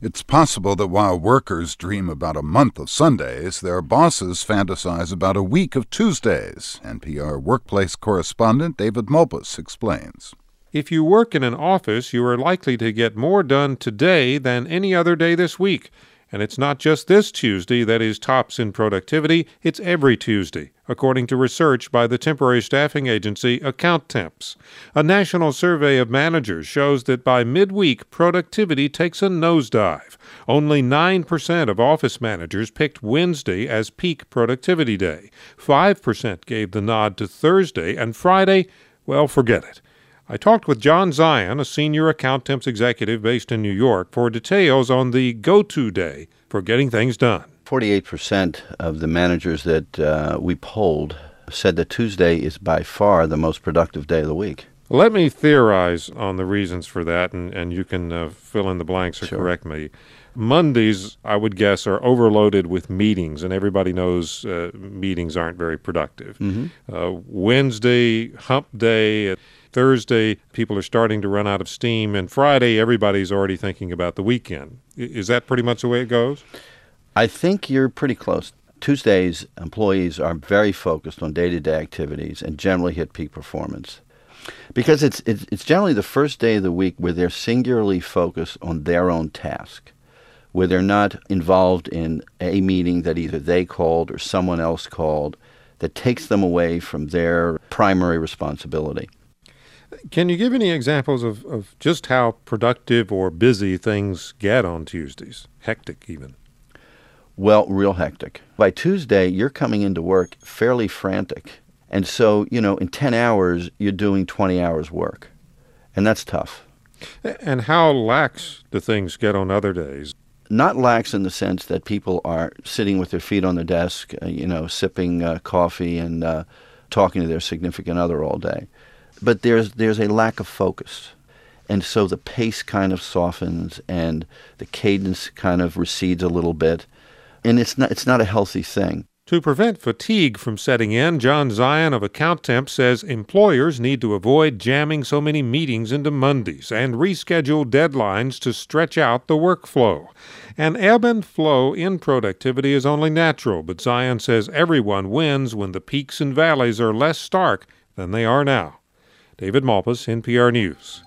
It's possible that while workers dream about a month of Sundays, their bosses fantasize about a week of Tuesdays. NPR workplace correspondent David Malpass explains. If you work in an office, you are likely to get more done today than any other day this week. And it's not just this Tuesday that is tops in productivity, it's every Tuesday, according to research by the temporary staffing agency AccountTemps. A national survey of managers shows that by midweek, productivity takes a nosedive. Only 9% of office managers picked Wednesday as peak productivity day. 5% gave the nod to Thursday, and Friday, well, forget it. I talked with John Zion, a senior AccountTemps executive based in New York, for details on the go-to day for getting things done. 48% of the managers that we polled said that Tuesday is by far the most productive day of the week. Let me theorize on the reasons for that, and you can fill in the blanks or Sure. correct me. Mondays, I would guess, are overloaded with meetings, and everybody knows meetings aren't very productive. Wednesday, hump day. Thursday, people are starting to run out of steam, and Friday, everybody's already thinking about the weekend. Is that pretty much the way it goes? I think you're pretty close. Tuesdays, employees are very focused on day-to-day activities and generally hit peak performance. Because it's generally the first day of the week where they're singularly focused on their own task, where they're not involved in a meeting that either they called or someone else called that takes them away from their primary responsibility. Can you give any examples of just how productive or busy things get on Tuesdays? Hectic, even. Well, real hectic. By Tuesday, you're coming into work fairly frantic. And so, in 10 hours, you're doing 20 hours work. And that's tough. And how lax do things get on other days? Not lax in the sense that people are sitting with their feet on the desk, sipping coffee and talking to their significant other all day. But there's a lack of focus. And so the pace kind of softens and the cadence kind of recedes a little bit. And it's not a healthy thing. To prevent fatigue from setting in, John Zion of AccountTemps says employers need to avoid jamming so many meetings into Mondays and reschedule deadlines to stretch out the workflow. An ebb and flow in productivity is only natural, but Zion says everyone wins when the peaks and valleys are less stark than they are now. David Malpass, NPR News.